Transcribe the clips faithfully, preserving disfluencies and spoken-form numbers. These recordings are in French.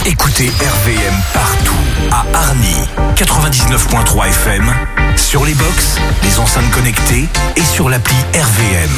Écoutez R V M partout, à Arny, quatre-vingt-dix-neuf virgule trois F M, sur les box, les enceintes connectées et sur l'appli R V M.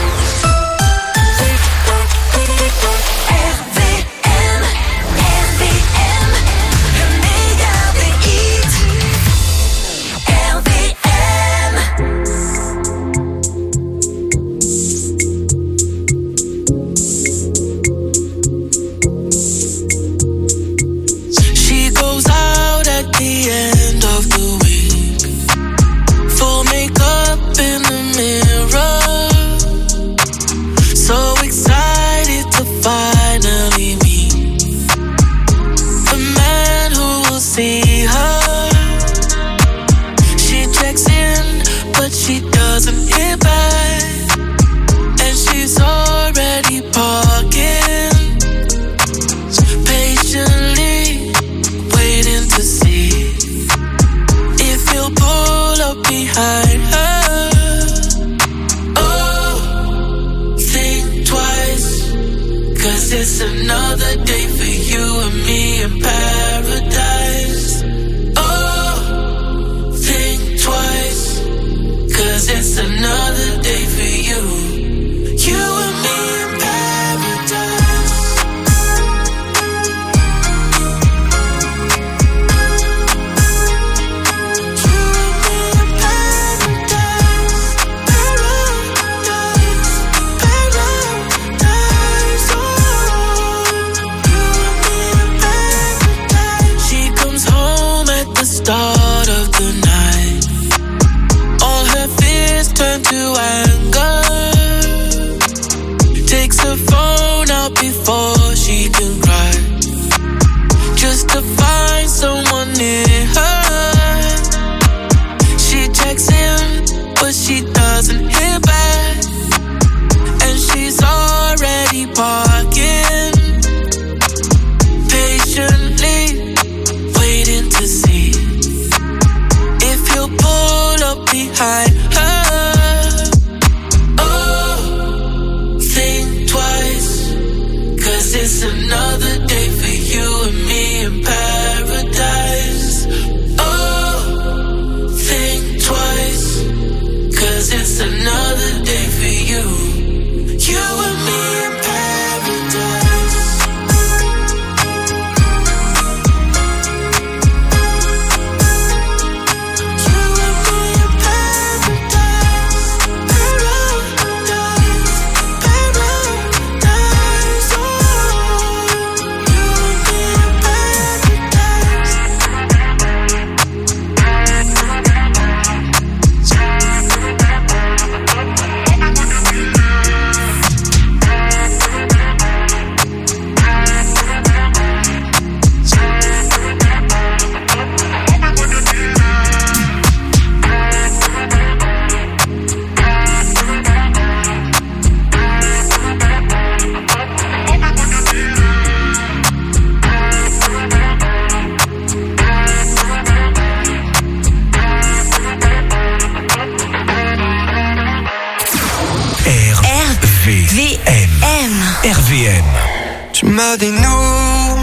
Dis nous,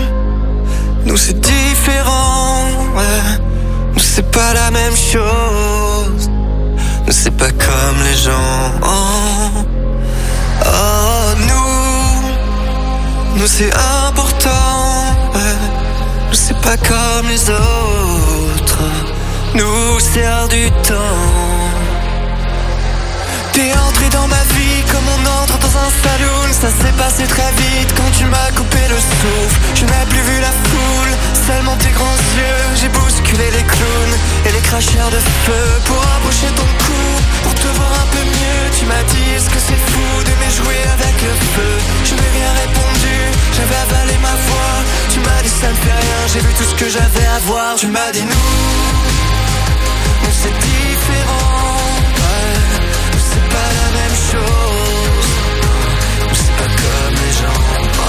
nous c'est différent, ouais. Nous c'est pas la même chose, nous c'est pas comme les gens. Oh, oh nous, nous c'est important, ouais. Nous c'est pas comme les autres, nous c'est hors du temps. T'es entré dans ma vie comme on entre dans un saloon. Ça s'est passé très vite quand tu m'as coupé le souffle. Je n'ai plus vu la foule, seulement tes grands yeux. J'ai bousculé les clowns et les cracheurs de feu pour approcher ton cou, pour te voir un peu mieux. Tu m'as dit est-ce que c'est fou d'aimer jouer avec le feu. Je n'ai rien répondu, j'avais avalé ma voix. Tu m'as dit ça ne fait rien, j'ai vu tout ce que j'avais à voir. Tu m'as dit nous, nous c'est différent, ouais. C'est pas la même chose, c'est pas comme les gens.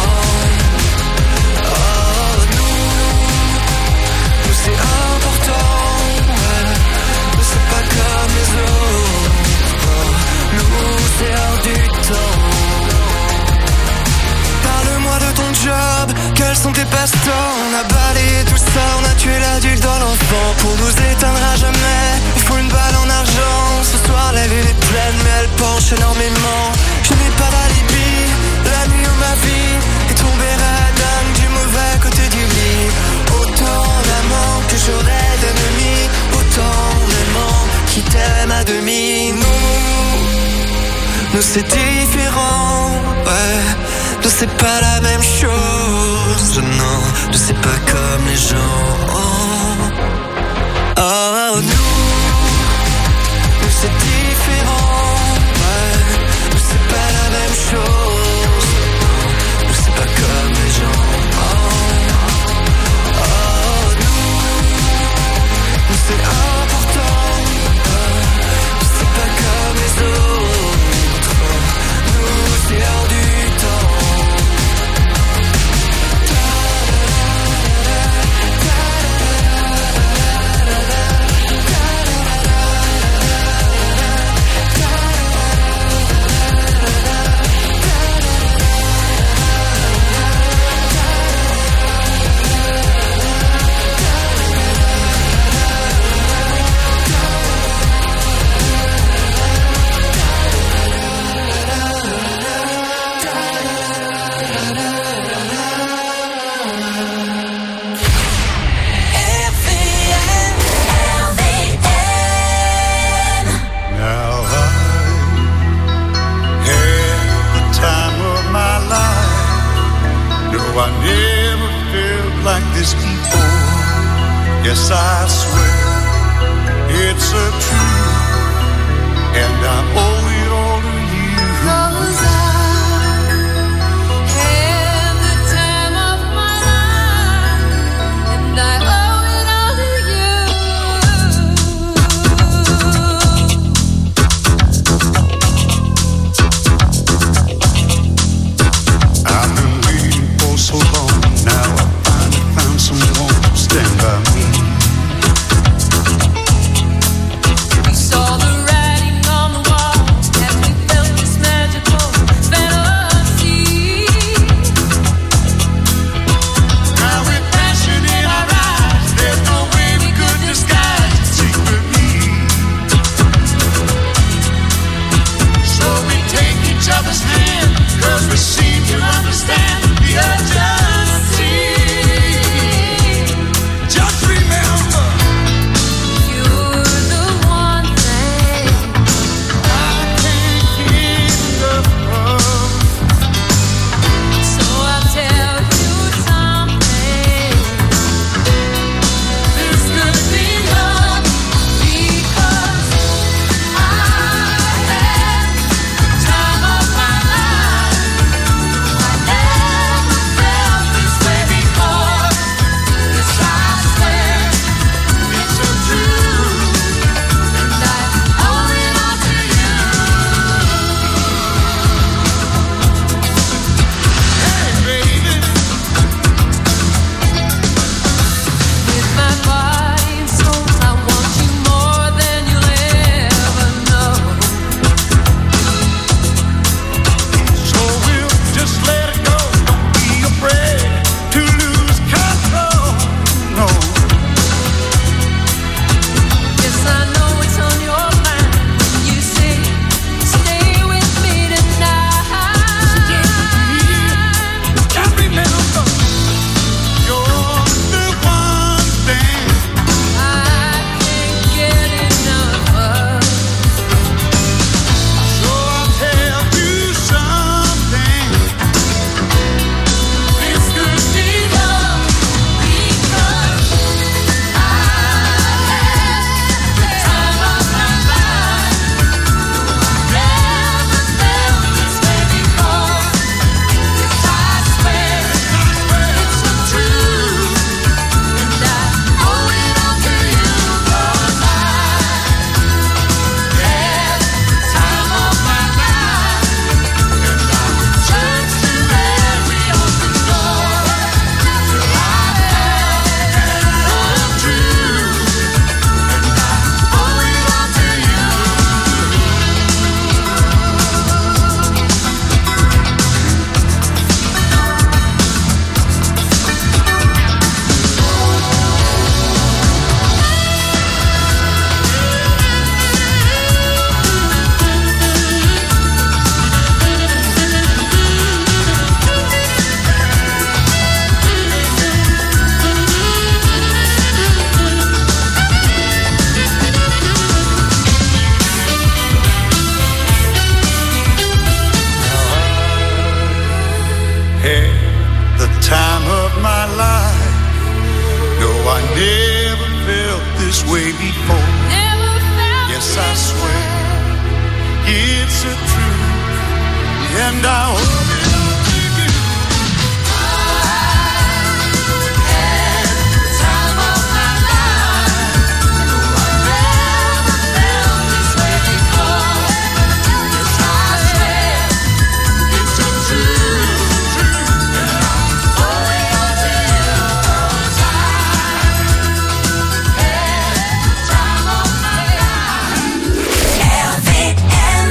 Oh, oh nous, nous c'est important, ouais. C'est pas comme les autres, oh, nous c'est hors du temps. Parle-moi de ton job, quelles sont des passe-temps, on a balayé tout ça, on a tué l'adulte dans l'enfant. Pour nous éteindre à jamais, il faut une balle en argent. Ce soir la lune est pleine mais elle penche énormément. Je n'ai pas d'alibi, la nuit où ma vie est tombée radin du mauvais côté du lit. Autant d'amants que j'aurais d'ennemis, autant d'aimants qui t'aiment à demi. Nous, nous c'est différent, ouais. Nous c'est pas la même chose, non. Nous c'est pas comme les gens. Oh, nous, nous c'est différent, ouais. Nous c'est pas la même chose, non. Nous c'est pas comme les gens. Oh, oh nous, nous c'est important, ouais. Nous c'est pas comme les autres. Nous c'est hors du temps. I never felt like this before. Yes, I swear it's a truth, and I owe it all to you. 'Cause I had the time of my life, and I owe it all to you. I've been waiting for so long, now I finally found someone to stand by me. We saw the writing on the wall, of my life. No, I never felt this way before. Never felt yes, I swear it's a truth, and I hope it all to you. I had the time of my life. No, I never felt this way before. Yes, I swear it's a truth, truth, and I'm holding on to you 'cause I had the time of my life. R V M.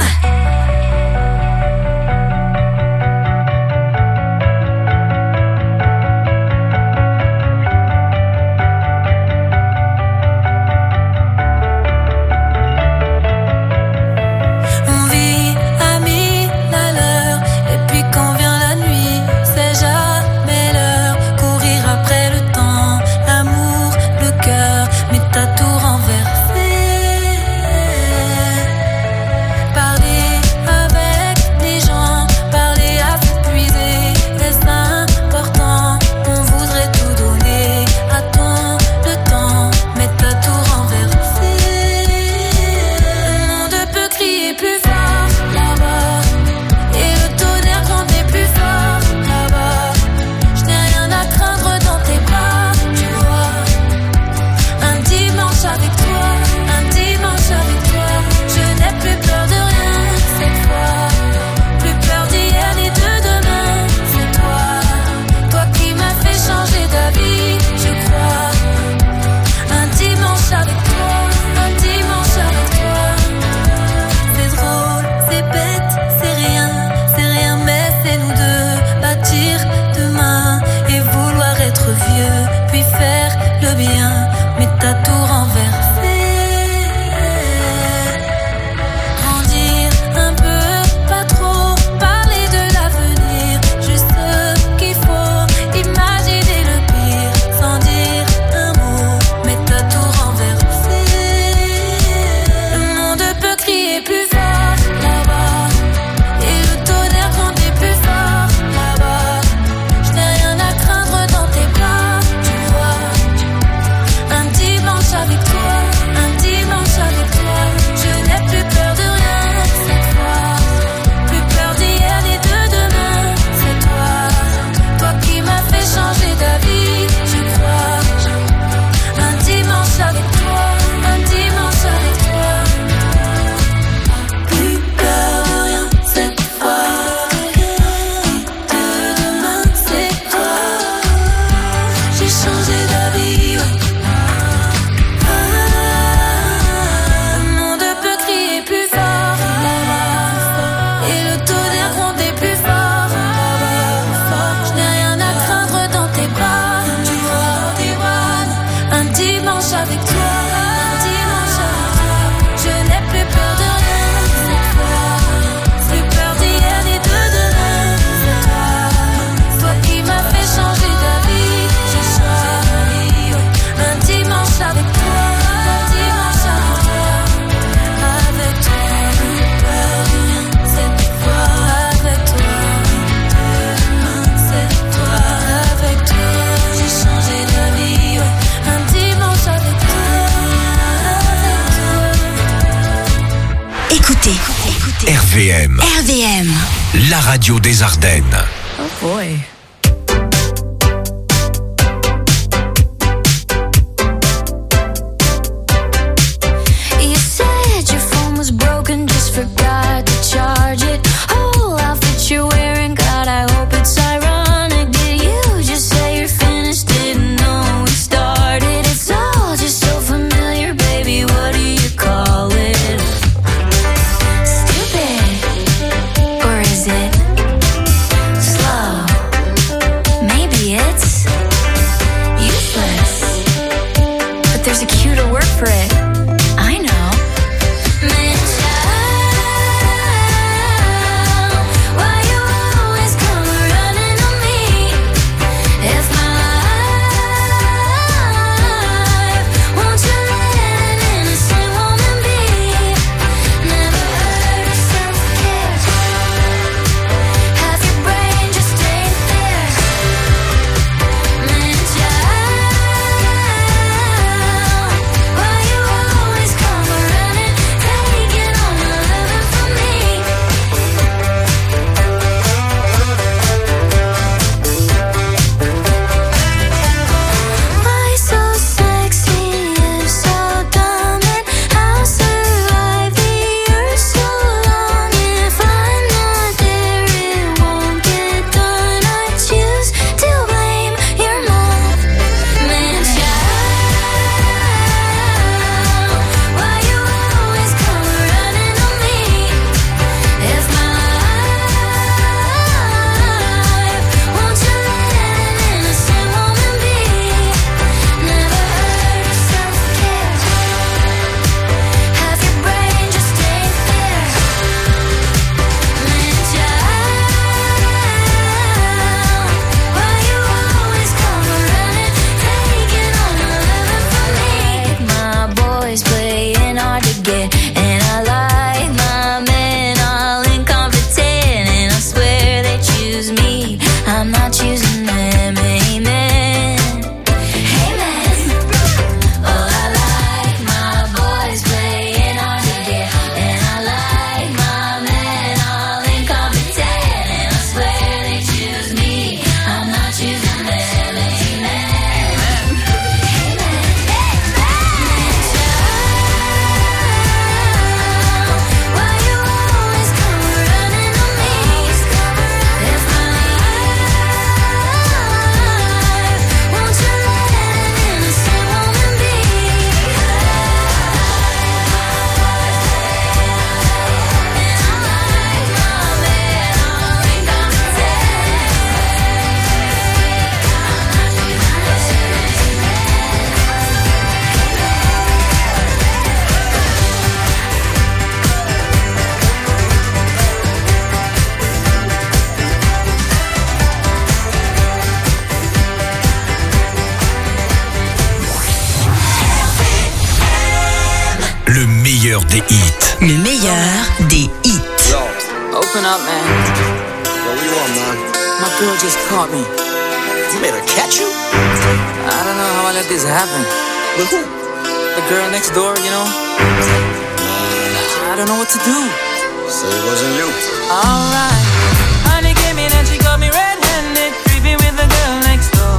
On vit à mille à l'heure, et puis quand vient la nuit, c'est jamais l'heure. Courir après le temps, l'amour, le cœur, mais t'as tout renversé. Parler avec les gens, parler à s'épuiser, est-ce important? On voudrait tout donner à ton le temps, mais t'as tout renversé. Le monde peut crier plus fort là-bas, et le tonnerre gronder plus fort là-bas. Je n'ai rien à craindre dans tes bras, tu vois. Un dimanche avec toi, un dimanche avec toi. Je n'ai plus peur de rien cette fois. Plus peur d'hier ni de demain, c'est toi. Toi qui m'as fait changer d'avis, je crois. Un dimanche avec toi, un dimanche avec toi. C'est drôle, c'est bête, c'est rien, c'est rien, mais c'est nous deux. Bâtir demain et vouloir être vieux, puis faire le bien, mais t'as tout renversé. Grandir un peu, pas trop, parler de l'avenir, juste ce qu'il faut, imaginer le pire, sans dire un mot, mais t'as tout renversé. Le monde peut crier plus fort là-bas, et le tonnerre gronder plus fort là-bas. Je n'ai rien à craindre dans tes bras, tu vois. Un dimanche avec toi, un dimanche avec toi. Je n'ai plus peur de rien cette fois. Plus peur d'hier ni de demain, c'est toi. Toi qui m'as fait changer d'avis, je crois. Un dimanche avec toi, un dimanche avec toi. Plus peur de rien cette fois. De demain, c'est toi. J'ai changé d'avis, ouais. Le monde peut crier plus fort là-bas, et le tonnerre gronder plus fort là-bas. Je n'ai rien à craindre dans tes bras, tu vois. Un dimanche avec toi, un dimanche avec toi. Je n'ai plus peur de rien cette fois. Plus peur d'hier ni de demain, c'est toi. Toi qui m'as fait changer d'avis, je choisis un dimanche avec toi, un dimanche avec toi. Avec toi, plus peur de rien cette fois. Avec toi, c'est toi. Avec toi, j'ai changé d'avis, ouais. Un dimanche avec toi, avec toi. Écoutez, écoutez. R V M, R V M. la radio des Ardennes. Oh boy. You said your phone was broken, just forgot to charge it. Whole outfit you're wearing, God, I hope it's ironic. Did you just say you're finished? Didn't know we started. It's all just so familiar, baby. What do you call it? Stupid, or is it slow? Maybe it's useless, but there's a cuter word for it. I know. Man, child, why you always come running on me? If my life, won't you let an innocent woman be? Never heard of self-care. Half your brain just ain't there. meilleur des hits. Le meilleur des hits. Yo, open up, man. Yo, what you want, man? My girl just caught me. You made her catch you? I don't know how I let this happen. With who? The girl next door, you know? I don't know what to do. So it wasn't you. Alright. Honey came in and she got me red-handed, creepy with the girl next door.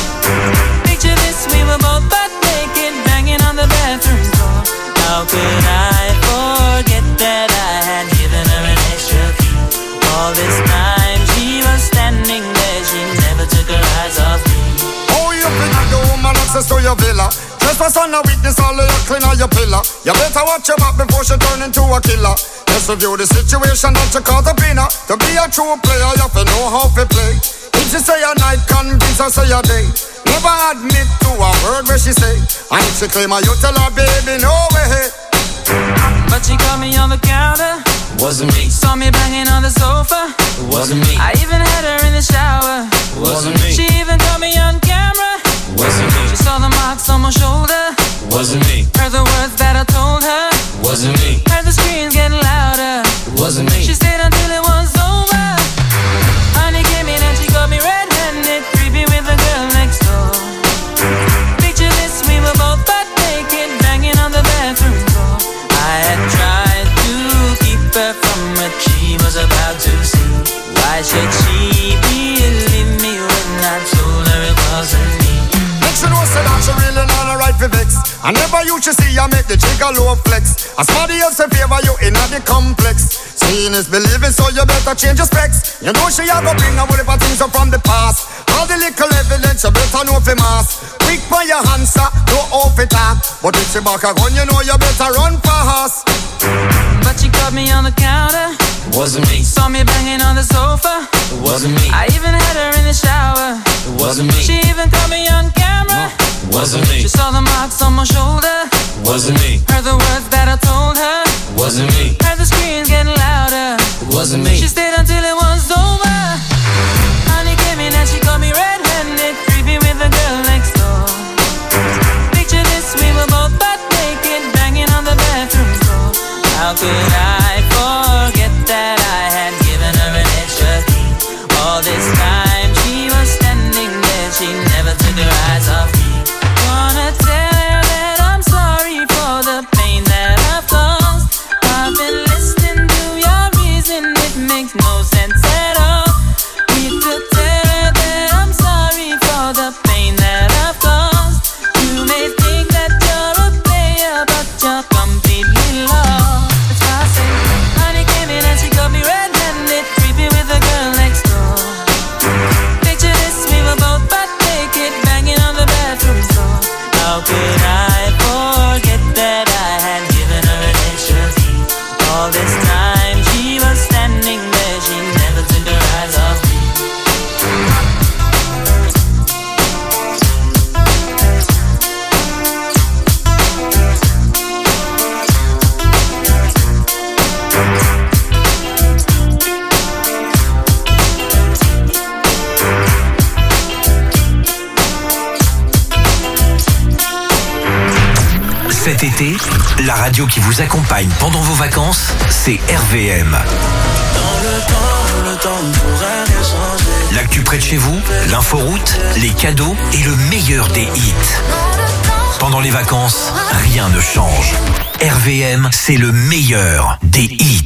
Picture this, we were both butt naked, banging on the bathroom door. How could I forget that I had given her an extra key? All this time she was standing there, she never took her eyes off me. Oh, you think the woman access to your villa? Trespass on a weakness, all of your clean on your pillar. You better watch your back before she turn into a killer. Just review the situation that you caught up in her. To be a true player, you have to know how to play. If she say a night, convince her say a day. Never admit to a word where she say. And if she claim her, you tell her, baby, no way. But she caught me on the counter. Wasn't me. Saw me banging on the sofa. Wasn't me. I even had her in the shower. Wasn't me. She even caught me on camera. Wasn't me. She saw the marks on my shoulder. Wasn't me. Heard the words that I told her. Wasn't me. Heard the screams getting louder. Wasn't me. She stayed until it was over. Honey came in and she got me red-handed, creepy with the girl next door. Picture this, we were both butt naked, banging on the bathroom door. I had tried to keep her from what she was about to see. Why should she believe me when I told her it wasn't me? She know say that she really not a right for vex. I never used to see her make the jigger low flex. As somebody else in favor you in the complex. Seeing is believing, so you better change your specs. You know she a go bring a whole heap of things up from the past. All the little evidence you better know for mass. Quick for your answer, no off it up. But if she back a gun, you know you better run fast. But she caught me on the counter. Wasn't me. Saw me banging on the sofa. Wasn't me. I even had her in the shower. Wasn't me. She even caught me on camera. Wasn't me. She saw the marks on my shoulder. Wasn't me. Heard the words that I told her. Wasn't me. Heard the screams getting louder. Wasn't me. She stayed until it was over. Honey came in and she caught me red-handed, creepy with the girl next door. Picture this, we were both butt naked, banging on the bathroom door. How could I forget that I had given her an extra key? All this time she was standing there, she never took her eyes off me. Wanna tell her that I'm sorry for the pain that I've caused. I've been listening to your reason, it makes no sense at all. Need to tell her that I'm sorry for the pain that I've caused. You may think that you're a player, but you're completely lost. That's why I say, honey came in and she got me red-handed, creepy with the girl next door. Picture this, we were both butt naked, banging on the bathroom door. How could I forget that I had given her an extra key? All this time she was standing there, she never took her eyes off me. Cet été, la radio qui vous accompagne pendant vos vacances, c'est R V M. L'actu près de chez vous, l'inforoute, les cadeaux et le meilleur des hits. Pendant les vacances, rien ne change. R V M, c'est le meilleur des hits.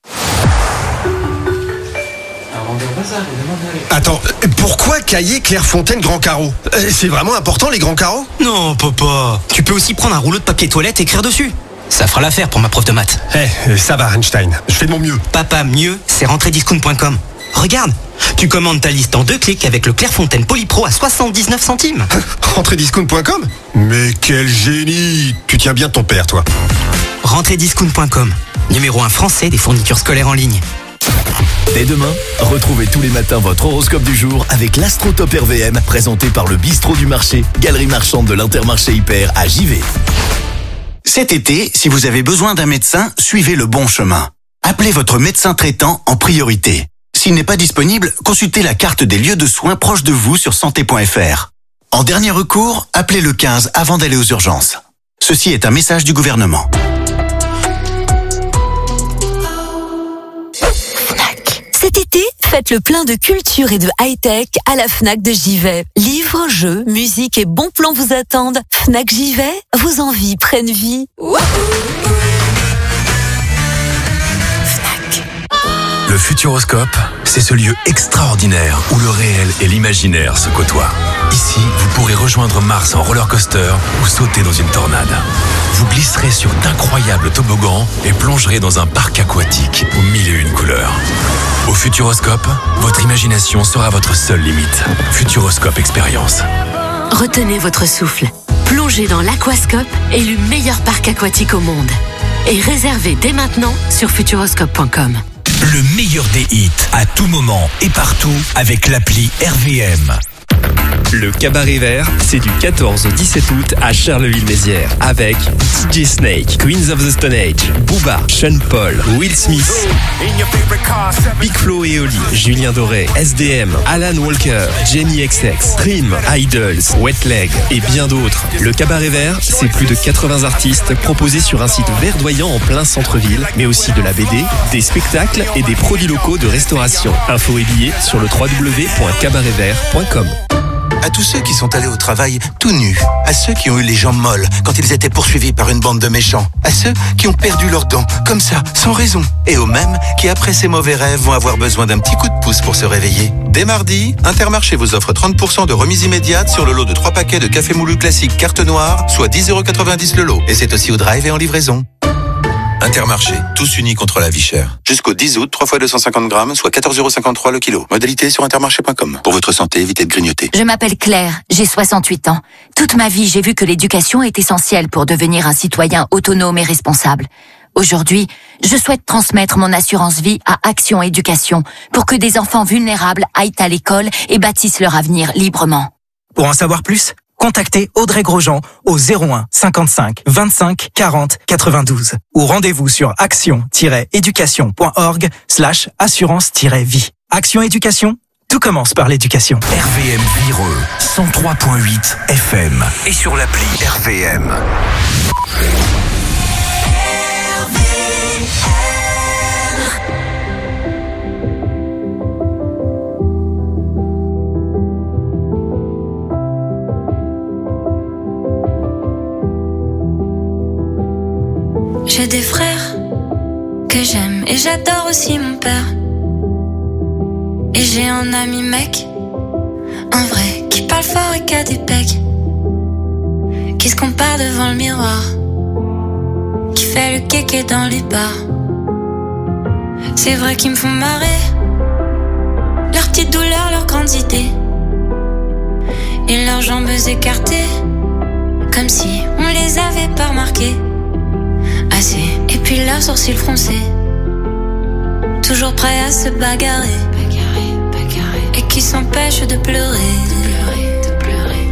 Attends, pourquoi cahier Clairefontaine Grand Carreau? C'est vraiment important les grands carreaux? Non, papa. Tu peux aussi prendre un rouleau de papier toilette et écrire dessus. Ça fera l'affaire pour ma prof de maths. Eh, ça va Einstein, je fais de mon mieux. Papa, mieux, c'est rentrediscount point com. Regarde, tu commandes ta liste en deux clics avec le Clairefontaine Polypro à soixante-dix-neuf centimes. rentrediscount point com? Mais quel génie! Tu tiens bien ton père, toi. rentrediscount point com, numéro un français des fournitures scolaires en ligne. Dès demain, retrouvez tous les matins votre horoscope du jour avec l'Astrotop R V M présenté par le Bistrot du Marché, galerie marchande de l'Intermarché Hyper à Givet. Cet été, si vous avez besoin d'un médecin, suivez le bon chemin. Appelez votre médecin traitant en priorité. S'il n'est pas disponible, consultez la carte des lieux de soins proches de vous sur santé point f r. En dernier recours, appelez le quinze avant d'aller aux urgences. Ceci est un message du gouvernement. Cet été, faites le plein de culture et de high-tech à la Fnac de Givet. Livres, jeux, musique et bons plans vous attendent. Fnac Givet, vos envies prennent vie. Wouhou! Le Futuroscope, c'est ce lieu extraordinaire où le réel et l'imaginaire se côtoient. Ici, vous pourrez rejoindre Mars en roller coaster ou sauter dans une tornade. Vous glisserez sur d'incroyables toboggans et plongerez dans un parc aquatique aux mille et une couleurs. Au Futuroscope, votre imagination sera votre seule limite. Futuroscope Expérience. Retenez votre souffle. Plongez dans l'Aquascope, élu meilleur parc aquatique au monde. Et réservez dès maintenant sur futuroscope point com. Le meilleur des hits, à tout moment et partout, avec l'appli R V M. Le Cabaret Vert, c'est du quatorze au dix-sept août à Charleville-Mézières avec D J Snake, Queens of the Stone Age, Booba, Sean Paul, Will Smith, Big Flo et Oli, Julien Doré, S D M, Alan Walker, Jamie X X, Trim, Idols, Wet Leg et bien d'autres. Le Cabaret Vert, c'est plus de quatre-vingts artistes proposés sur un site verdoyant en plein centre-ville, mais aussi de la B D, des spectacles et des produits locaux de restauration. Infos et billets sur le w w w point cabaret vert point com. À tous ceux qui sont allés au travail tout nus, à ceux qui ont eu les jambes molles quand ils étaient poursuivis par une bande de méchants, à ceux qui ont perdu leurs dents, comme ça, sans raison, et aux mêmes qui, après ces mauvais rêves, vont avoir besoin d'un petit coup de pouce pour se réveiller. Dès mardi, Intermarché vous offre trente pour cent de remise immédiate sur le lot de trois paquets de café moulu classique carte noire, soit dix euros quatre-vingt-dix le lot. Et c'est aussi au drive et en livraison. Intermarché, tous unis contre la vie chère. Jusqu'au dix août, trois fois deux cent cinquante grammes, soit quatorze euros cinquante-trois le kilo. Modalité sur intermarché point com. Pour votre santé, évitez de grignoter. Je m'appelle Claire, j'ai soixante-huit ans. Toute ma vie, j'ai vu que l'éducation est essentielle pour devenir un citoyen autonome et responsable. Aujourd'hui, je souhaite transmettre mon assurance vie à Action Éducation pour que des enfants vulnérables aillent à l'école et bâtissent leur avenir librement. Pour en savoir plus, contactez Audrey Grosjean au zéro un cinquante-cinq vingt-cinq quarante quatre-vingt-douze ou rendez-vous sur action-éducation.org slash assurance-vie. Action Éducation, tout commence par l'éducation. R V M Vireux, cent trois point huit F M et sur l'appli R V M. J'ai des frères que j'aime et j'adore aussi mon père. Et j'ai un ami mec, un vrai, qui parle fort et qui a des pecs, qui se compare devant le miroir, qui fait le kéké dans les bars. C'est vrai qu'ils me font marrer, leurs petites douleurs, leurs grandes idées, et leurs jambes écartées, comme si on les avait pas remarquées. Assez, et puis leurs sourcils froncés, toujours prêts à se bagarrer, bagarrer, bagarrer, et qui s'empêchent de pleurer, de pleurer, de pleurer.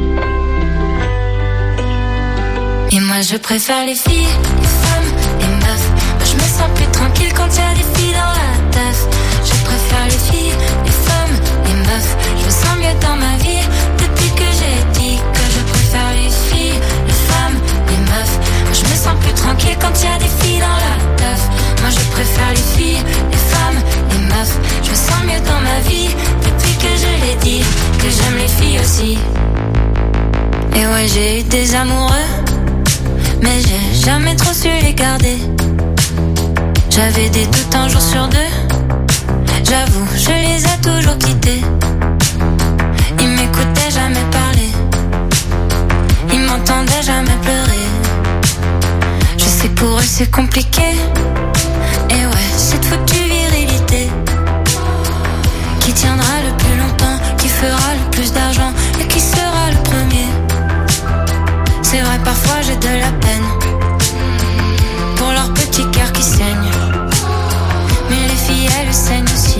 Et moi je préfère les filles, les femmes, les meufs. Moi je me sens plus tranquille quand y a des filles dans la teuf. Je préfère les filles, les femmes, les meufs. Je me sens mieux dans ma vie depuis que j'ai dit que je préfère les filles, les femmes, les meufs. Je me sens plus tranquille quand y a des filles dans la teuf. Moi je préfère les filles, les femmes, les meufs. Je me sens mieux dans ma vie depuis que je l'ai dit, que j'aime les filles aussi. Et ouais, j'ai eu des amoureux, mais j'ai jamais trop su les garder. J'avais des doutes un jour sur deux, j'avoue, je les ai toujours quittés. Ils m'écoutaient jamais parler, ils m'entendaient jamais pleurer. Je sais que pour eux c'est compliqué, et ouais, cette foutue virilité qui tiendra le plus longtemps, qui fera le plus d'argent et qui sera le premier. C'est vrai, parfois j'ai de la peine pour leur petit cœur qui saigne, mais les filles elles saignent aussi.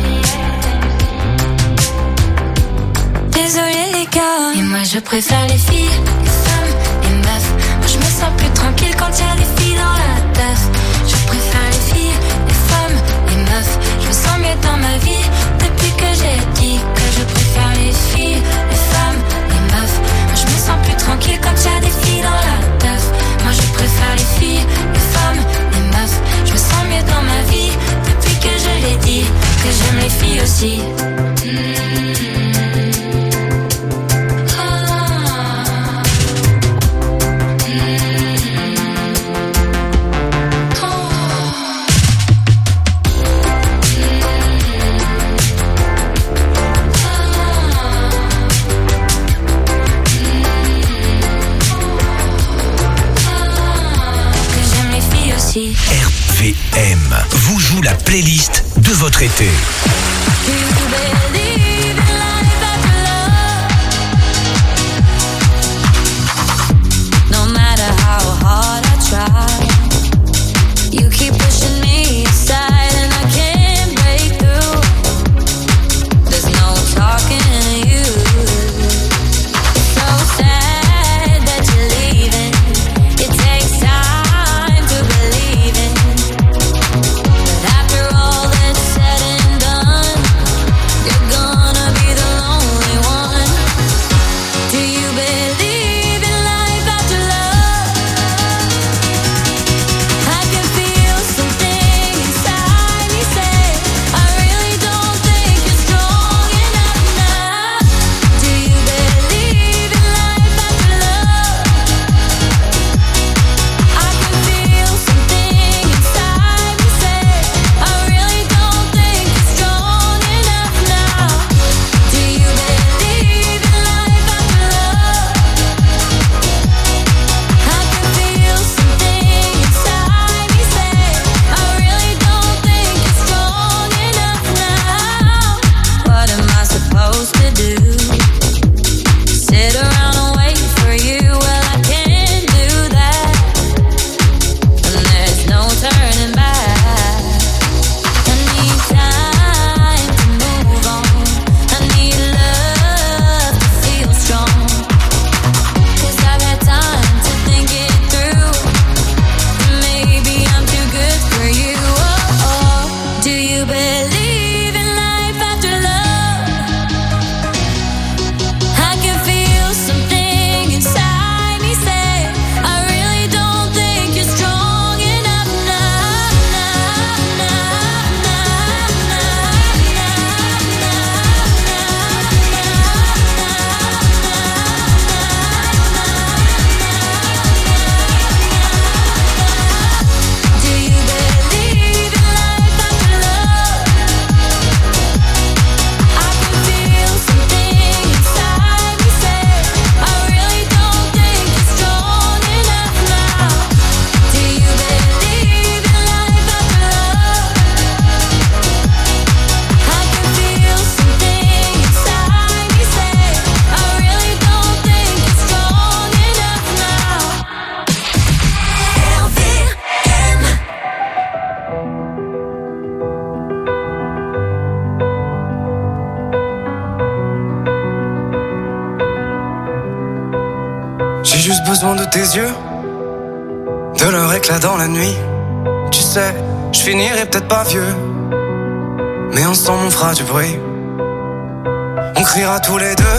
Désolé les gars, et moi je préfère les filles, les femmes, les meufs. Moi je me sens plus tranquille quand y a des filles dans la teuf. Je préfère les filles, les femmes, les meufs. Je me sens mieux dans ma vie depuis que j'ai dit que je préfère les filles, les femmes, les meufs. Moi je me sens plus tranquille quand y a des filles dans la teuf. Moi je préfère les filles, les femmes, les meufs. Je me sens mieux dans ma vie depuis que je l'ai dit, que je la playlist de votre été. No matter how hard I try, you keep pushing me aside and I can't break through. There's no talking to you. So sad that you're leaving. It takes time to believe in. But after all that's said and done, you're gonna be the lonely one. Do you believe in life after love? I can feel something inside me say, I really don't think you're strong enough now. Do you believe in life after love? I can feel something inside me say, I really don't think you're strong enough now. Do you believe in life after love? I can feel something inside me say, I really don't think you're strong enough now. What am I supposed to do? Sit around and wait for you? Well, I can't do that. And there's no turning back. I need time to move on. I need love to feel strong. Cause I've had time to think it through. Maybe I'm too good for you. Oh, oh. Do you believe in life after love? I can feel something inside me say, I really don't think you're strong enough now. Now, now, do you believe in life after love? I can feel something inside me say, I really don't think you're strong enough now. Do you believe in life after love? I can feel something inside me say, I really don't think you're strong enough now. L V M. J'ai juste besoin de tes yeux, de leur éclat dans la nuit. Tu sais, je finirai peut-être pas vieux, mais ensemble on fera du bruit. On criera tous les deux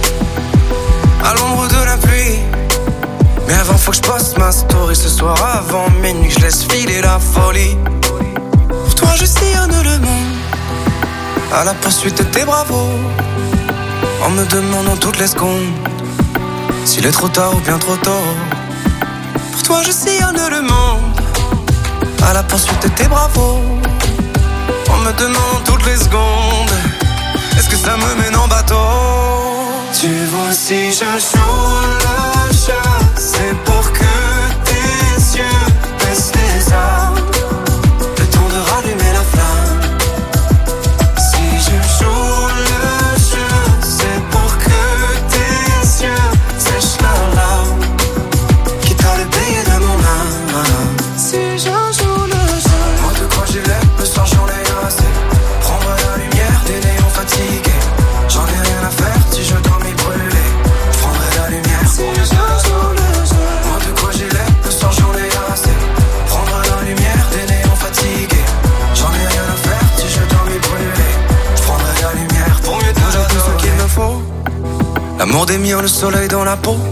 à l'ombre de la pluie. Mais avant faut que je poste ma story ce soir avant minuit, que je laisse filer la folie. Pour toi je sillonne le monde à la poursuite de tes bravos, en me demandant toutes les secondes s'il est trop tard ou bien trop tôt. Pour toi je sillonne le monde à la poursuite de tes bravos, en me demandant toutes les secondes est-ce que ça me mène en bateau. Tu vois si je joue le jeu, c'est pour que tes yeux baissent les armes, le temps de rallumer la flamme. Si je joue le jeu, c'est pour que tes yeux sèchent leurs larmes, quitte à le payer de mon âme. Si je joue le jeu, moi de quoi j'ai l'air, le soir j'en ai assez. Prendre la lumière des néons fatigués, j'en ai rien à faire si je dois m'y brûler. Je prendrai la lumière si je joue le jeu. Moi de quoi j'ai l'air, le soir j'en ai assez. Prendre la lumière des néons fatigués, j'en ai rien à faire si je dois m'y brûler. Je prendrai la lumière pour mieux te j'ai tout ce qu'il me faut. L'amour des miens, le soleil dans la peau.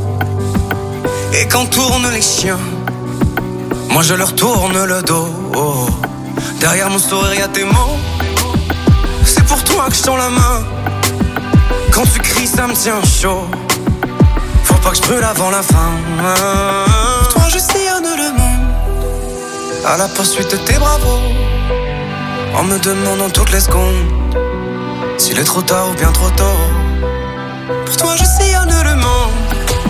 Et quand tournent les chiens, moi je leur tourne le dos. Oh. Derrière mon sourire y'a tes mots, c'est pour toi que je tends la main. Quand tu cries ça me tient chaud, faut pas que je brûle avant la fin. Pour toi je sillonne le monde à la poursuite de tes bravos, en me demandant toutes les secondes s'il est trop tard ou bien trop tôt. Pour toi je sillonne le monde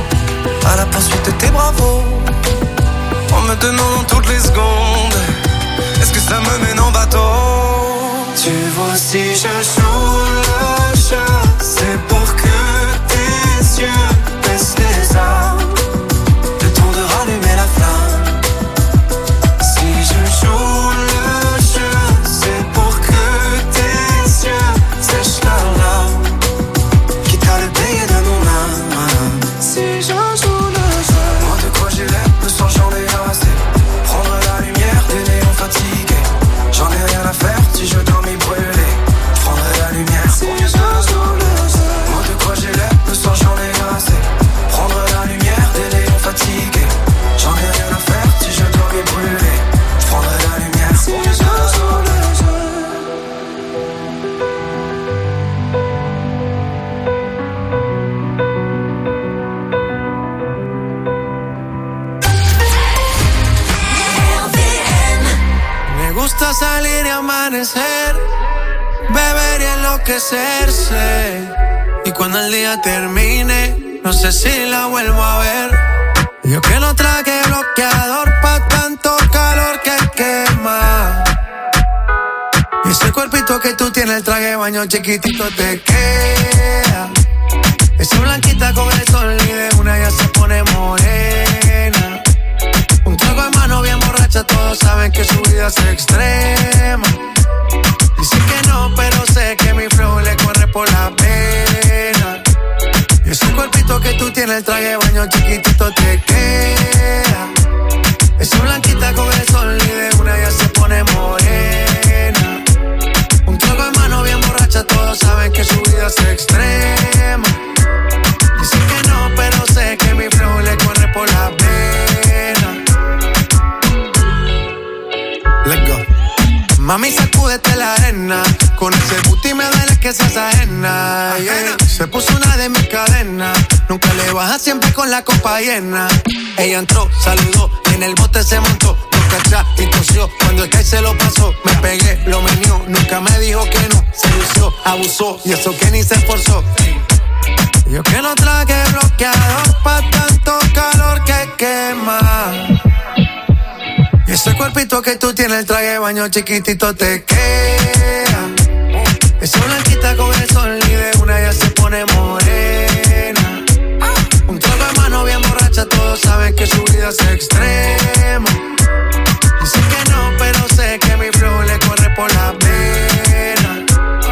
à la poursuite de tes bravos, en me demandant toutes les secondes Est-ce que ça me mène en bateau? Tu vois si je joue le jeu, c'est pour que tes yeux baissent les armes, le temps de rallumer la flamme. Si je joue le jeu, c'est pour que tes yeux sèchent leurs larmes, quitte à le payer de mon âme. Si je joue le jeu, moi de quoi j'ai l'air, le soir j'en ai assez. Prendre la lumière des néons fatigués, j'en ai rien à faire si je dois m'y brûler. Je prendrai la lumière si je joue le jeu. Moi de quoi j'ai l'air, le soir j'en ai assez. Prendre la lumière des néons fatigués, j'en ai rien à faire si je dois m'y brûler. Je prendrai la lumière si je joue le jeu. Me gusta salir y amanecer, beber y enloquecerse. Y cuando el día termine, no sé si la vuelvo a ver. Yo que no traje bloqueador pa' tanto calor que quema. Y ese cuerpito que tú tienes, el traje de baño chiquitito te queda. Esa blanquita con el sol y de una ya se pone morena. Un trago en mano bien borracha, todos saben que su vida es extrema. Dicen que no, pero sé que mi flow le corre por la pena. Y ese cuerpito que tú tienes, el traje de baño chiquitito te queda. Esa blanquita con el sol y de una ya se pone morena. Un trago en mano bien borracha, todos saben que su vida es extrema. Dicen que no, pero sé que mi flow le corre por la pena. Let's go. Mami, sacúdete la arena, con ese booty me duele que seas ajena, yeah. Se puso una de mis cadenas, nunca le baja siempre con la copa llena. Ella entró, saludó, y en el bote se montó, nunca atrás y tosió, cuando el que se lo pasó, me pegué, lo menió, nunca me dijo que no, se lució, abusó, y eso que ni se esforzó. Yo que no traje bloqueador pa' tanto calor que quema. Y ese cuerpito que tú tienes, el traje de baño chiquitito te queda. Esa blanquita con el sol y de una ya se pone morena. Un trago de mano bien borracha, todos saben que su vida es extrema. Dicen que no, pero sé que mi flow le corre por la pena.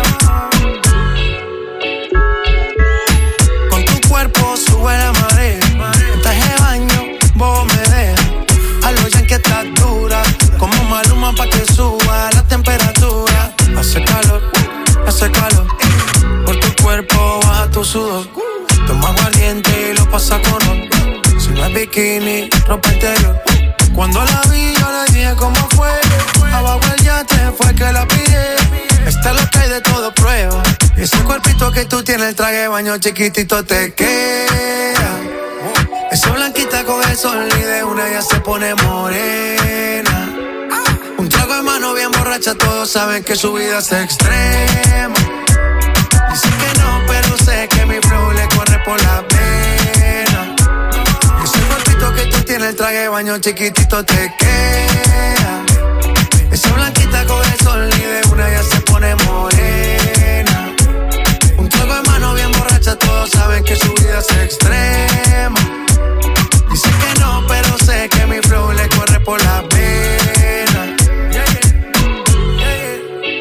Con tu cuerpo sube la marea, en traje de baño vos me dejas. A lo ya que estás dura, como Maluma pa' que suba la temperatura. Hace calor, hace calor, por tu cuerpo baja tu sudor. Toma aguardiente y lo pasa con ron. Si no es bikini, ropa interior. Cuando la vi yo le dije cómo fue. Abajo el yate fue que la pide. Está lo que hay de todo prueba. Y ese cuerpito que tú tienes, el traje de baño chiquitito te queda. Esa blanquita con el sol y de una ya se pone morena. Un trago de mano bien borracha, todos saben que su vida es extrema. Dicen que no, pero sé que mi flow le corre por la pena. Ese cuerpito que tú tienes, el traje de baño chiquitito te queda. Esa blanquita con el sol y de una ya se pone morena. Un trago de mano bien borracha, todos saben que su vida es extrema. Dicen que no, pero sé que mi flow le corre por la pena. Yeah, yeah.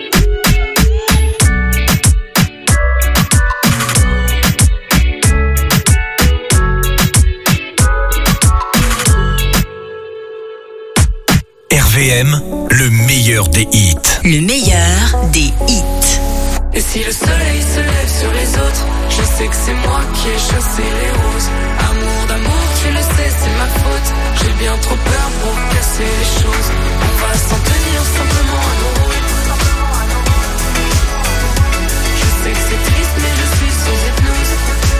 R V M, le meilleur des hits. Le meilleur des hits. Et si le soleil se lève sur les autres, je sais que c'est moi qui ai chassé les roses. Amour d'amour, tu le sais, c'est ma faute. J'ai bien trop peur pour casser les choses. On va s'en tenir simplement à nos routes. Je sais que c'est triste, mais je suis sous hypnose.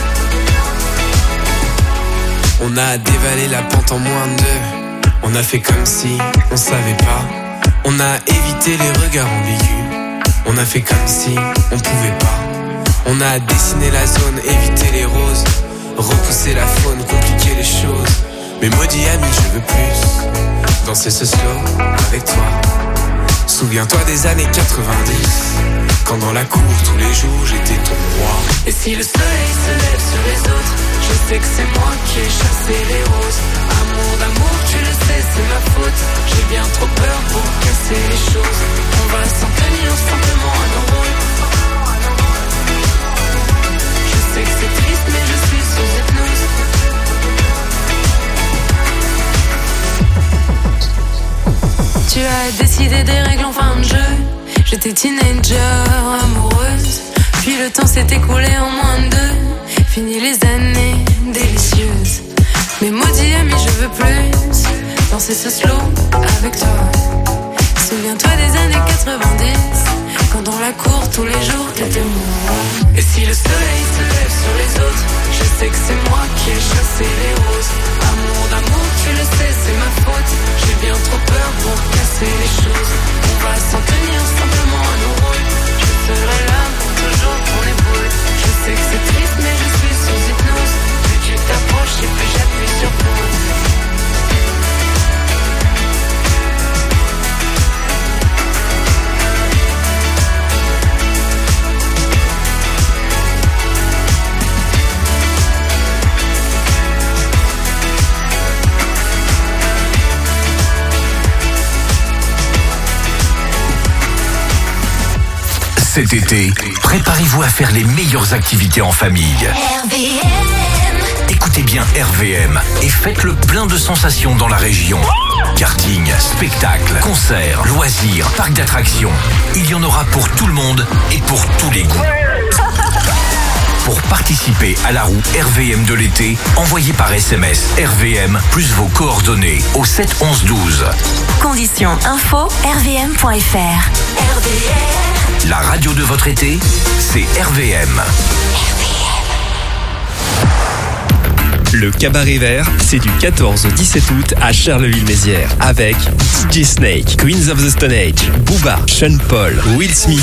On a dévalé la pente en moins de deux. On a fait comme si on savait pas. On a évité les regards ambigus. On a fait comme si on pouvait pas. On a dessiné la zone, évité les roses. Repousser la faune, compliquer les choses. Mais maudit ami, je veux plus danser ce slow avec toi. Souviens-toi des années quatre-vingt-dix, quand dans la cour tous les jours j'étais ton roi. Et si le soleil se lève sur les autres, je sais que c'est moi qui ai chassé les roses. Amour d'amour, tu le sais, c'est ma faute. J'ai bien trop peur pour casser les choses. On va s'en tenir simplement à nos rôles. Je sais que c'est triste, mais je suis sous hypnose. Tu as décidé des règles en fin de jeu. J'étais teenager, amoureuse. Puis le temps s'est écoulé en moins de deux. Fini les années délicieuses. Mais maudit ami, je veux plus danser ce slow avec toi. Souviens-toi des années quatre-vingt-dix, quand dans la cour tous les jours t'étais moi. Et si le soleil se lève sur les autres, je sais que c'est moi qui ai chassé les roses. Amour d'amour, tu le sais, c'est ma faute. J'ai bien trop peur pour casser les choses. On va s'en tenir simplement à nos rôles. Je serai là pour toujours ton épaule. Je sais que c'est triste, mais je suis sous hypnose. Plus tu t'approches et plus j'appuie sur pause. Cet été, préparez-vous à faire les meilleures activités en famille. R V M. Écoutez bien R V M et faites le plein de sensations dans la région. Karting, spectacles, concerts, loisirs, parcs d'attractions. Il y en aura pour tout le monde et pour tous les goûts. Pour participer à la roue R V M de l'été, envoyez par S M S R V M plus vos coordonnées au sept onze douze. Conditions info r v m point f r. R V M. La radio de votre été, c'est R V M. Le Cabaret Vert, c'est du quatorze au dix-sept août à Charleville-Mézières avec D J Snake, Queens of the Stone Age, Booba, Sean Paul, Will Smith,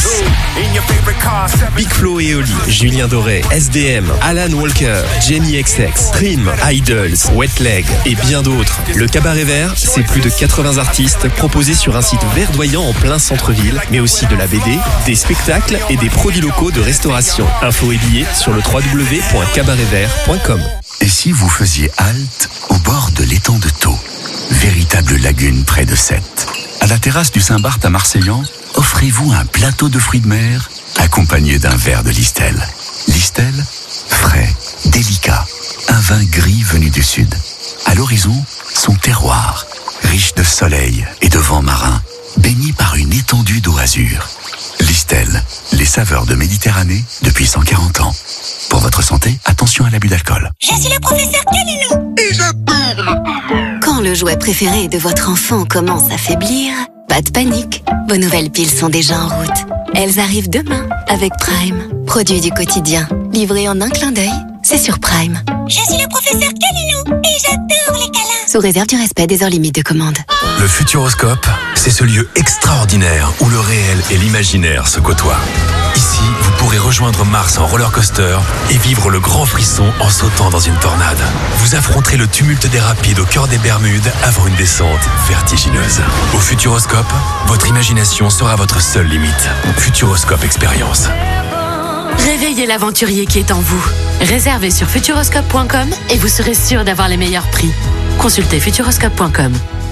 Big Flo et Oli, Julien Doré, S D M, Alan Walker, Jamie X X, Trim, Idols, Wet Leg et bien d'autres. Le Cabaret Vert, c'est plus de quatre-vingts artistes proposés sur un site verdoyant en plein centre-ville, mais aussi de la B D, des spectacles et des produits locaux de restauration. Infos et billets sur le w w w point cabaret vert point com. Et si vous faisiez halte au bord de l'étang de Thau, véritable lagune près de Sète? À la terrasse du Saint-Barth à Marseillan, offrez-vous un plateau de fruits de mer accompagné d'un verre de Listel. Listel, frais, délicat, un vin gris venu du sud. À l'horizon, son terroir, riche de soleil et de vent marin, baigné par une étendue d'eau azur. Listel, les saveurs de Méditerranée depuis cent quarante ans. Pour votre santé, attention à l'abus d'alcool. Je suis le professeur Calilou et j'adore. Quand le jouet préféré de votre enfant commence à faiblir, pas de panique. Vos nouvelles piles sont déjà en route. Elles arrivent demain avec Prime. Produit du quotidien, livré en un clin d'œil, c'est sur Prime. Je suis le professeur Calilou et j'adore les câlins. Sous réserve du respect des heures limites de commande. Le Futuroscope, c'est ce lieu extraordinaire où le réel et l'imaginaire se côtoient. Ici, vous pourrez rejoindre Mars en roller coaster et vivre le grand frisson en sautant dans une tornade. Vous affronterez le tumulte des rapides au cœur des Bermudes avant une descente vertigineuse. Au Futuroscope, votre imagination sera votre seule limite. Futuroscope Expérience. Réveillez l'aventurier qui est en vous. Réservez sur futuroscope point com et vous serez sûr d'avoir les meilleurs prix. Consultez futuroscope point com.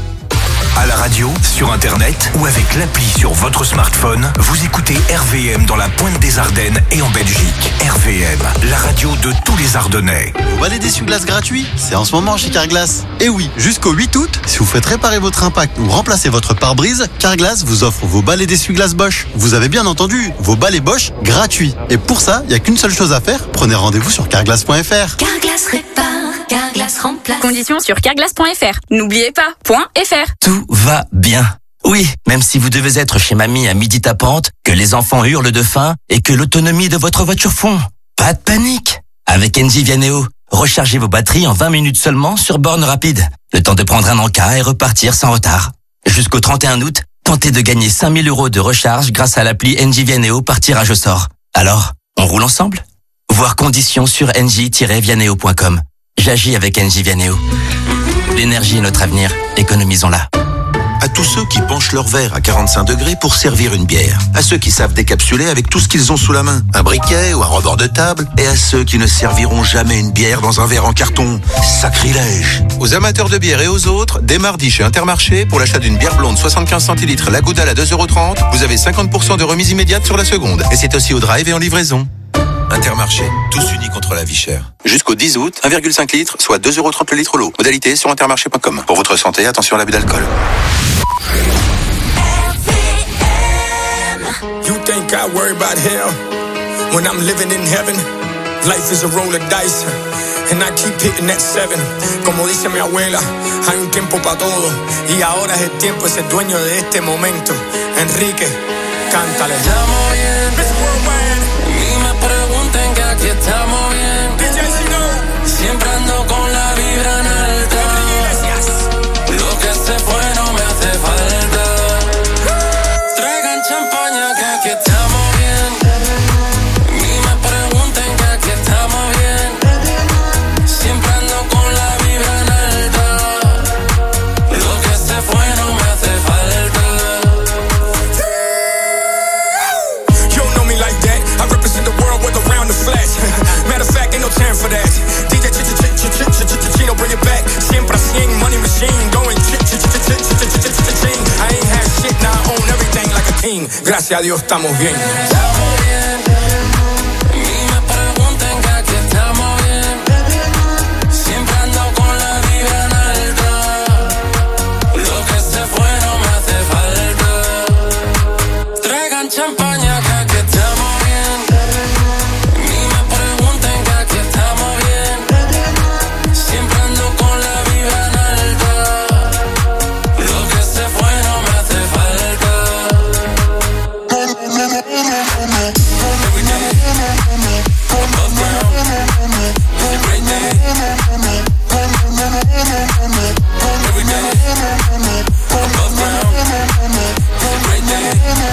À la radio, sur Internet ou avec l'appli sur votre smartphone, vous écoutez R V M dans la pointe des Ardennes et en Belgique. R V M, la radio de tous les Ardennais. Vous balais d'essuie-glace gratuit? C'est en ce moment chez Carglass. Et oui, jusqu'au huit août, si vous faites réparer votre impact ou remplacer votre pare-brise, Carglass vous offre vos balais d'essuie-glace Bosch. Vous avez bien entendu, vos balais Bosch gratuits. Et pour ça, il n'y a qu'une seule chose à faire, prenez rendez-vous sur carglass point f r. Carglass répare, Carglass remplace. Conditions sur carglass point f r. N'oubliez pas, point .fr. Tout va bien. Oui, même si vous devez être chez mamie à midi tapante, que les enfants hurlent de faim et que l'autonomie de votre voiture fond. Pas de panique. Avec Engie Vianeo, rechargez vos batteries en vingt minutes seulement sur borne rapide. Le temps de prendre un encas et repartir sans retard. Jusqu'au trente et un août, tentez de gagner cinq mille euros de recharge grâce à l'appli Engie Vianeo par tirage au sort. Alors, on roule ensemble? Voir conditions sur engie tiret vianeo point com. J'agis avec Engie Vianeo. L'énergie est notre avenir, économisons-la. À tous ceux qui penchent leur verre à quarante-cinq degrés pour servir une bière. À ceux qui savent décapsuler avec tout ce qu'ils ont sous la main. Un briquet ou un rebord de table. Et à ceux qui ne serviront jamais une bière dans un verre en carton. Sacrilège. Aux amateurs de bière et aux autres, dès mardi chez Intermarché, pour l'achat d'une bière blonde soixante-quinze centilitres La Goudale à deux euros trente, vous avez cinquante pour cent de remise immédiate sur la seconde. Et c'est aussi au drive et en livraison. Intermarché, tous unis contre la vie chère. Jusqu'au dix août, un virgule cinq litres, soit deux euros trente le litre l'eau. Modalité sur intermarché point com. Pour votre santé, attention à l'abus d'alcool. You think I worry about hell when I'm living in heaven? Life is a roll of dice and I keep hitting that seven. Como dice mi abuela, hay un tiempo para todo y ahora es el tiempo, es el dueño de este momento. Enrique, cántale. Estamos bien, ni me pregunten que aquí estamos bien. Siempre ando con la vibra en alta. Lo que se fue no me hace falta. Traigan champaña que aquí estamos bien. Ni me pregunten que aquí estamos bien. Siempre ando con la vibra en alta. Lo que se fue no me hace falta. You don't know me like that. I represent the world with around the flash. Matter of fact, ain't no time for that. D J Chino, bring it back. Siempre cien, money machine, going ch ch ch ch ch ch ch ch. I ain't had shit, now I own everything like a king. Gracias a Dios estamos bien. Estamos bien. Ni me pregunten que aquí estamos bien. Siempre ando con la vibra en alta. Lo que se fue no me hace falta. Traigan champaña que aquí estamos bien. Ni me pregunten que aquí estamos bien. Siempre ando con la vibra en alta. Lo que se fue no me hace falta. Every day, above ground, it's a great day. Every day, above ground, it's a great day.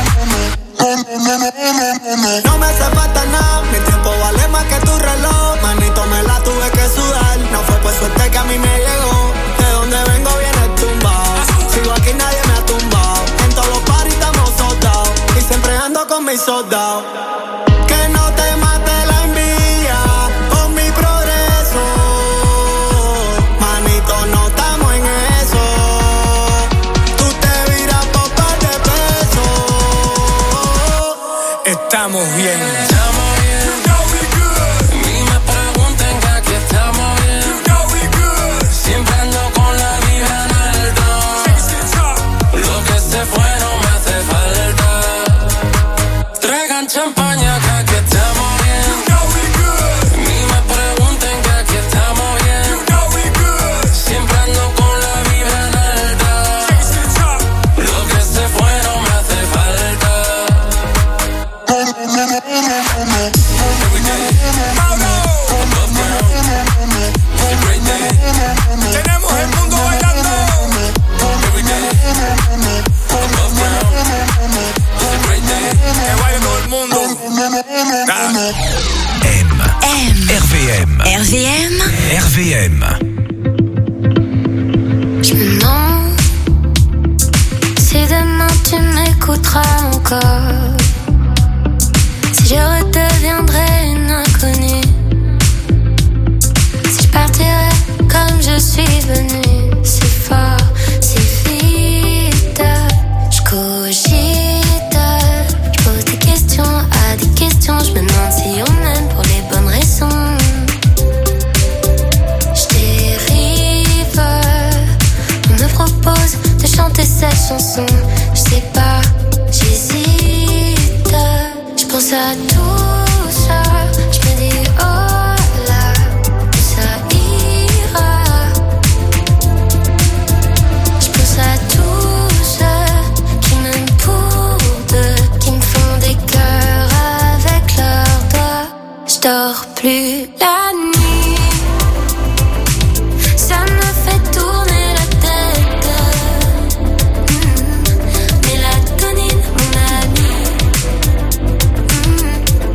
No me hace falta nada, mi tiempo vale más que tu reloj. Manito, me la tuve que sudar. No fue por suerte que a mí me llegó. De donde vengo viene tumbado. Sigo aquí, nadie me ha tumbado. En todos los parties estamos soldados. Y siempre ando con mis soldados. Que no te mate la envidia por mi progreso. Manito, no estamos en eso. Tú te viras por par de pesos. Estamos bien. Estamos bien. Ni me pregunten que aquí estamos bien. Siempre ando con la vibra en alta. Lo que se fue no me hace falta. Traigan champaña que aquí estamos bien. Ni me pregunten que aquí estamos bien. Siempre ando con la vibra en alta. Lo que se fue no me hace falta. Every day, above ground, it's a great day. Tenemos el mundo bailando. Every day, above ground, it's a great day. Que baile todo el mundo. M. R V M. R V M. R V M. Je me demande si demain tu m'écouteras encore. Si je redeviendrais une inconnue. Si je partirais comme je suis venue. Si fort, si vite. Je cogite. Je pose des questions à des questions. Je me demande si on aime pour les bonnes raisons. Je dérive. On me propose de chanter cette chanson. Je sais pas, j'hésite. Je pense à tout ça. Je me dis oh là, ça ira. Je pense à tous ceux qui m'aiment pour deux, qui me font des cœurs avec leurs doigts. Je dors plus la nuit. Ça me fait tourner la tête. Mmh. Mélatonine, mon ami. Mmh.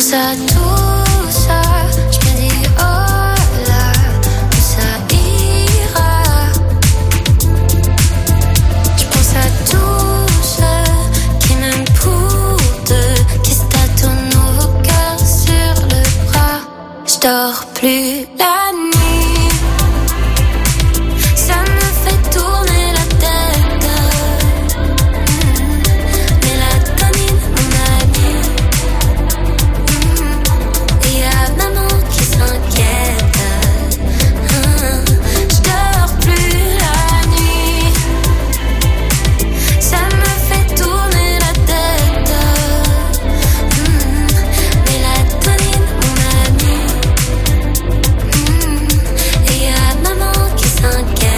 pense à tout ça, je me dis oh là, où ça ira. Je pense à tous ceux qui m'aiment pour deux, qui se tâtonnent nos cœurs sur le bras. Je dors plus la nuit, ça me fait tourner la tête. Mélatonine, mon ami. Et y'a maman qui s'inquiète. Je dors plus la nuit, ça me fait tourner la tête. Mélatonine, mon ami. Et y'a maman qui s'inquiète.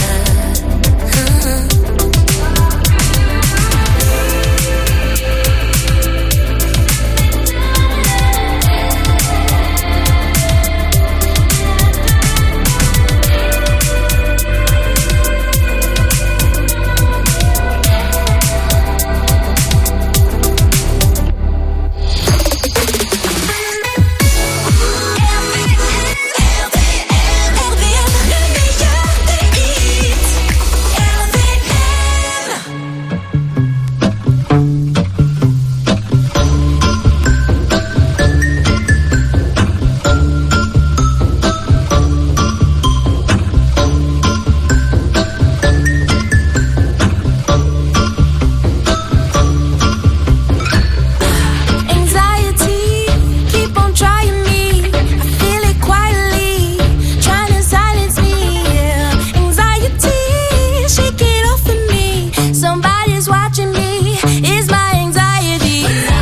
Anxiety, keep on trying me. I feel it quietly, trying to silence me. Yeah. Anxiety, shake it off of me. Somebody's watching me. It's my anxiety.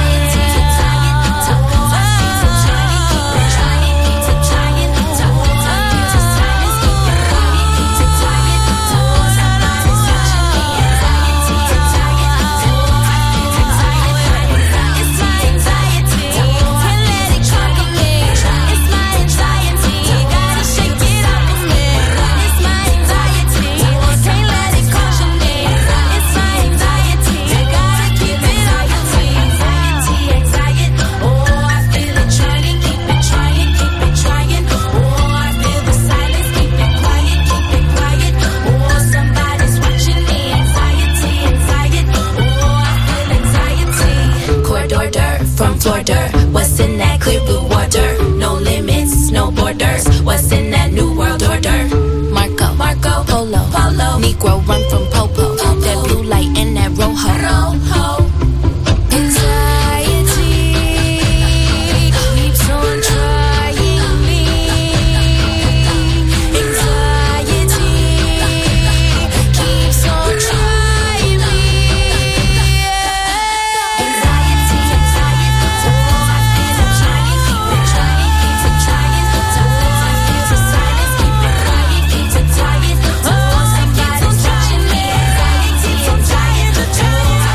Court order from Florida. What's in that clear blue water? No limits, no borders. What's in that new world order? Marco, Marco, Polo, Polo. Negro run from Popo. That blue light and that rojo. Rojo. Anxiety keeps on trying me. Anxiety keeps on trying me. Anxiety, anxiety, oh, I feel it trying, keep it trying, keep it trying. Oh, I feel the silence, keep it quiet, keep it tired. Oh, somebody's watching me. Anxiety, anxiety, oh, I feel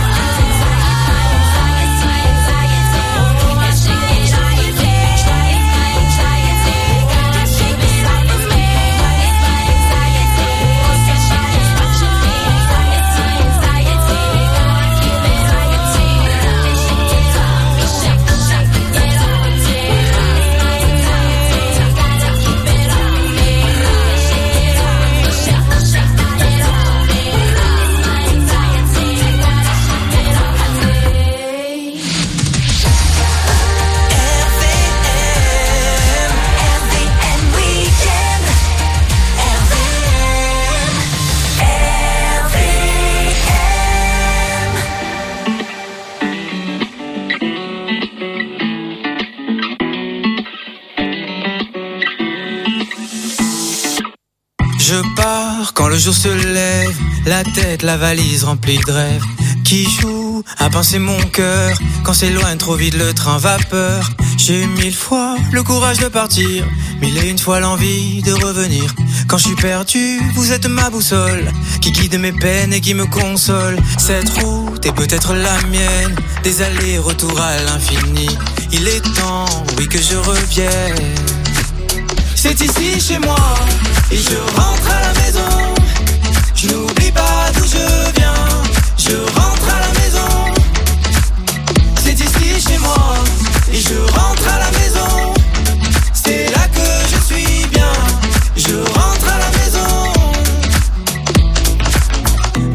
Je pars quand le jour se lève, la tête, la valise remplie de rêves. Qui joue à pincer mon cœur quand s'éloigne trop vite le train vapeur. J'ai eu mille fois le courage de partir, mille et une fois l'envie de revenir. Quand je suis perdu, vous êtes ma boussole qui guide mes peines et qui me console. Cette route est peut-être la mienne, des allers-retours à l'infini. Il est temps, oui, que je revienne. C'est ici chez moi, et je rentre à la maison. Je n'oublie pas d'où je viens, je rentre à la maison. C'est ici chez moi, et je rentre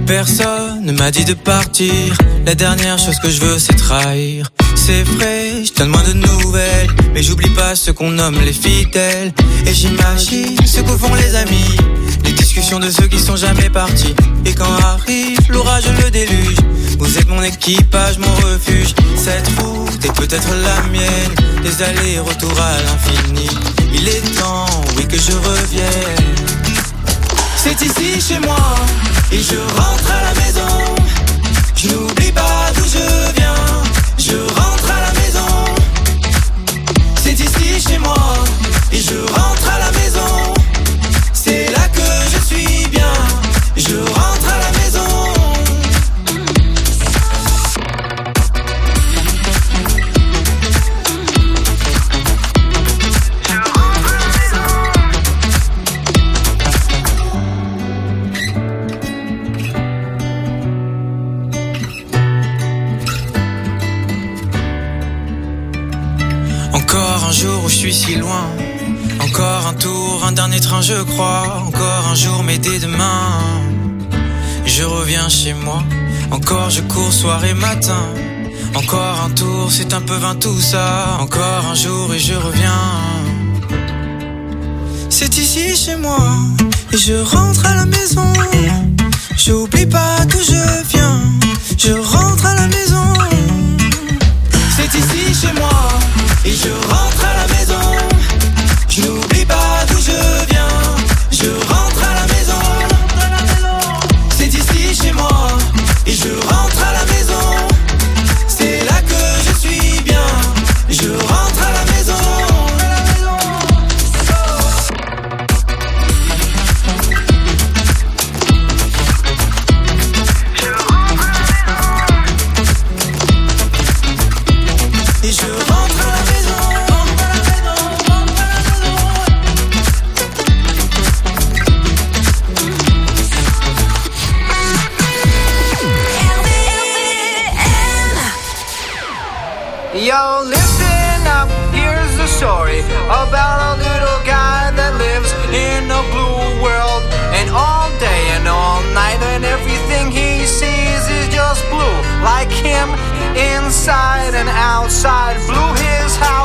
Personne ne m'a dit de partir. La dernière chose que je veux c'est trahir. C'est vrai, je donne moins de nouvelles, mais j'oublie pas ce qu'on nomme les fidèles. Et j'imagine ce que font les amis, les discussions de ceux qui sont jamais partis. Et quand arrive l'orage, le déluge, vous êtes mon équipage, mon refuge. Cette route est peut-être la mienne, des allers-retours à l'infini. Il est temps, oui, que je revienne. C'est ici chez moi, et je rentre à la maison. Je n'oublie pas d'où je viens, je rentre à la maison. C'est ici chez moi, et je rentre à la maison. C'est là que je suis bien, je rentre à la maison. Encore un jour où je suis si loin, encore un tour, un dernier train je crois. Encore un jour mais dès demain je reviens chez moi. Encore je cours soir et matin. Encore un tour, c'est un peu vain tout ça. Encore un jour et je reviens. C'est ici chez moi, et je rentre à la maison. J'oublie pas d'où je viens, je rentre à la maison. C'est ici chez moi, et je rentre à la maison. Je n'oublie pas d'où je viens, je rentre à la maison. C'est ici chez moi, et je rentre à la maison. C'est là que je suis bien, je rentre à la maison. Et je rentre à la maison. Yo, listen up, here's the story about a little guy that lives in a blue world. And all day and all night and everything he sees is just blue. Like him, inside and outside. Blue his house.